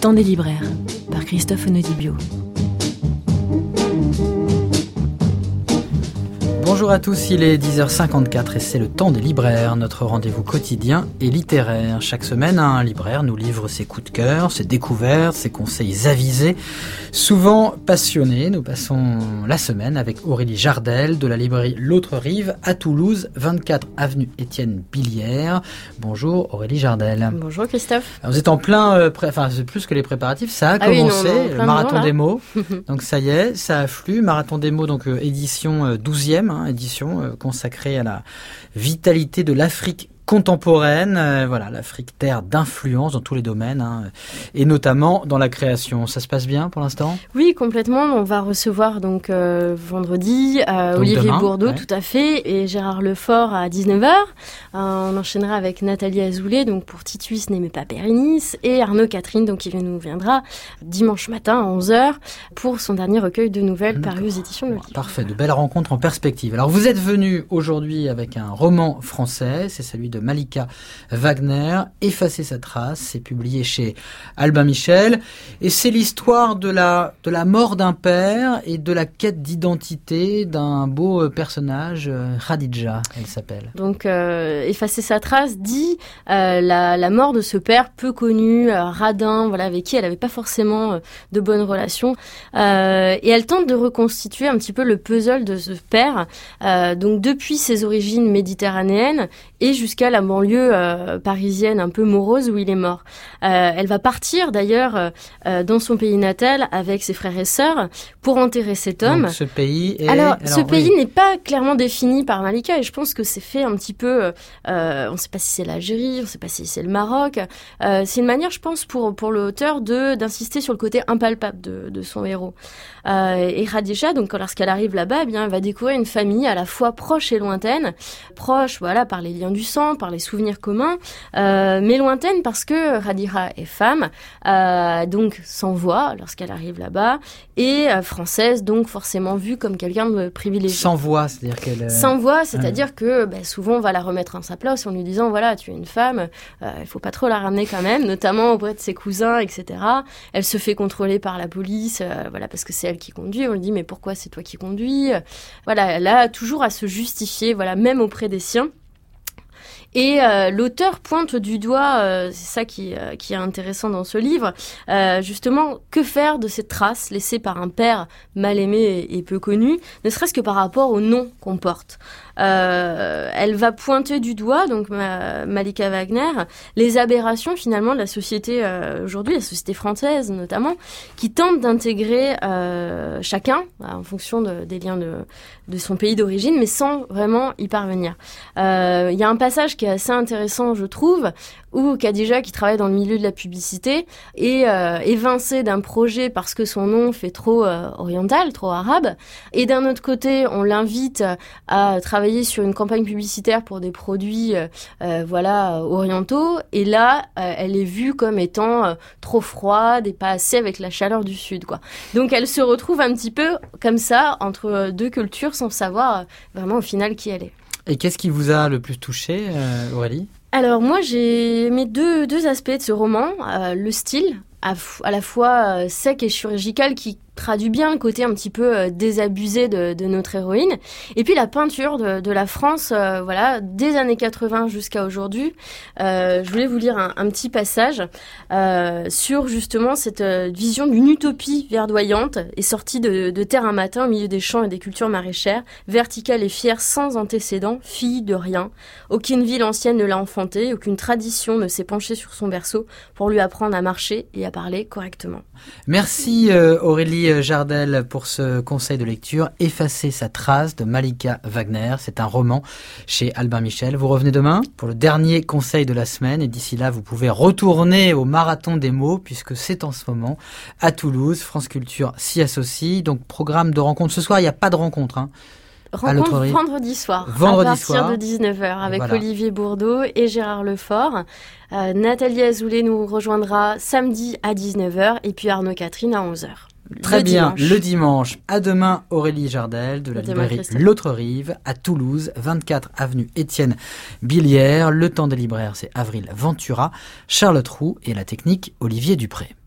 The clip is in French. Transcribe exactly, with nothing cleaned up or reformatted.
temps des libraires, par Christophe Onodibio. Bonjour à tous, il est dix heures cinquante-quatre et c'est le temps des libraires, notre rendez-vous quotidien et littéraire. Chaque semaine, un libraire nous livre ses coups de cœur, ses découvertes, ses conseils avisés, souvent passionnés. Nous passons la semaine avec Aurélie Jardel de la librairie L'Autre Rive à Toulouse, vingt-quatre avenue Étienne Billière. Bonjour Aurélie Jardel. Bonjour Christophe. Alors, vous êtes en plein, euh, pré... enfin c'est plus que les préparatifs, ça a ah commencé, oui, non, non, le marathon jour, des mots. Donc ça y est, ça afflue, marathon des mots, donc euh, édition euh, douzième, hein, édition euh, consacrée à la vitalité de l'Afrique contemporaine, euh, voilà, l'Afrique terre d'influence dans tous les domaines, hein, et notamment dans la création. Ça se passe bien pour l'instant ? Oui, complètement. On va recevoir donc euh, vendredi euh, donc Olivier demain, Bourdeau, ouais. tout à fait, et Gérard Lefort à dix-neuf heures. Euh, on enchaînera avec Nathalie Azoulay, donc pour Titus n'aimait pas Bérénice, et Arnaud Catherine, donc qui nous viendra dimanche matin à onze heures pour son dernier recueil de nouvelles D'accord. paru aux éditions Le Livre. Parfait, de belles rencontres en perspective. Alors vous êtes venu aujourd'hui avec un roman français, c'est celui de Malika Wagner, Effacer sa trace, c'est publié chez Albin Michel, et c'est l'histoire de la, de la mort d'un père et de la quête d'identité d'un beau personnage, Khadija, elle s'appelle. Donc euh, Effacer sa trace dit euh, la, la mort de ce père peu connu, euh, radin, voilà, avec qui elle n'avait pas forcément euh, de bonnes relations, euh, et elle tente de reconstituer un petit peu le puzzle de ce père, euh, donc depuis ses origines méditerranéennes et jusqu'à la banlieue euh, parisienne un peu morose où il est mort. Euh, elle va partir d'ailleurs euh, dans son pays natal avec ses frères et sœurs pour enterrer cet homme. Donc ce pays est... Alors, Alors ce oui. pays n'est pas clairement défini par Malika et je pense que c'est fait un petit peu... Euh, on ne sait pas si c'est l'Algérie, on ne sait pas si c'est le Maroc. Euh, c'est une manière, je pense, pour, pour l'auteur de, d'insister sur le côté impalpable de, de son héros. Euh, et Khadija, donc lorsqu'elle arrive là-bas, eh bien, elle va découvrir une famille à la fois proche et lointaine. Proche, voilà, par les liens du sang, par les souvenirs communs, euh, mais lointaine parce que Khadija est femme, euh, donc sans voix lorsqu'elle arrive là-bas, et euh, française, donc forcément vue comme quelqu'un de privilégié. Sans voix, c'est-à-dire qu'elle... Sans voix, c'est-à-dire euh... que bah, souvent on va la remettre en sa place en lui disant voilà, tu es une femme, euh, il faut pas trop la ramener quand même, notamment auprès de ses cousins, et cetera. Elle se fait contrôler par la police, euh, voilà, parce que c'est elle qui conduit. On lui dit mais pourquoi c'est toi qui conduis ? Voilà, elle a toujours à se justifier, voilà, même auprès des siens. Et euh, l'auteur pointe du doigt, euh, c'est ça qui, euh, qui est intéressant dans ce livre, euh, justement, que faire de cette trace laissée par un père mal aimé et, et peu connu, ne serait-ce que par rapport au nom qu'on porte. Euh, elle va pointer du doigt, donc ma, Malika Wagner, les aberrations finalement de la société euh, aujourd'hui, la société française notamment, qui tente d'intégrer euh, chacun en fonction de, des liens de, de son pays d'origine, mais sans vraiment y parvenir. Il euh, y a un passage qui est assez intéressant, je trouve, où Khadija, qui travaille dans le milieu de la publicité, est euh, évincée d'un projet parce que son nom fait trop euh, oriental, trop arabe. Et d'un autre côté, on l'invite à travailler sur une campagne publicitaire pour des produits euh, euh, voilà, orientaux. Et là, euh, elle est vue comme étant euh, trop froide et pas assez avec la chaleur du Sud, quoi. Donc elle se retrouve un petit peu comme ça, entre deux cultures, sans savoir euh, vraiment au final qui elle est. Et qu'est-ce qui vous a le plus touché, euh, Aurélie ? Alors moi, j'ai aimé deux, deux aspects de ce roman. Euh, le style, à, à la fois euh, sec et chirurgical, qui traduit bien le côté un petit peu euh, désabusé de, de notre héroïne. Et puis la peinture de, de la France, euh, voilà, des années quatre-vingts jusqu'à aujourd'hui. Euh, je voulais vous lire un, un petit passage euh, sur justement cette euh, vision d'une utopie verdoyante et sortie de, de terre un matin au milieu des champs et des cultures maraîchères, verticale et fière, sans antécédent, fille de rien. Aucune ville ancienne ne l'a enfantée, aucune tradition ne s'est penchée sur son berceau pour lui apprendre à marcher et à parler correctement. Merci euh, Aurélie Jardel pour ce conseil de lecture. Effacer sa trace de Malika Wagner. C'est un roman chez Albin Michel. Vous revenez demain pour le dernier conseil de la semaine et d'ici là vous pouvez retourner au marathon des mots puisque c'est en ce moment à Toulouse. France Culture s'y associe. Donc programme de rencontre. Ce soir il n'y a pas de rencontre, hein. Rencontre vendredi soir, vendredi à partir soir. de dix-neuf heures, avec voilà. Olivier Bourdeau et Gérard Lefort. Euh, Nathalie Azoulay nous rejoindra samedi à dix-neuf heures et puis Arnaud Catherine à onze heures. Très le bien, dimanche. le dimanche. À demain, Aurélie Jardel de la librairie L'Autre Rive à Toulouse, vingt-quatre avenue Étienne Billière. Le temps des libraires, c'est Avril Ventura, Charlotte Roux et la technique Olivier Dupré.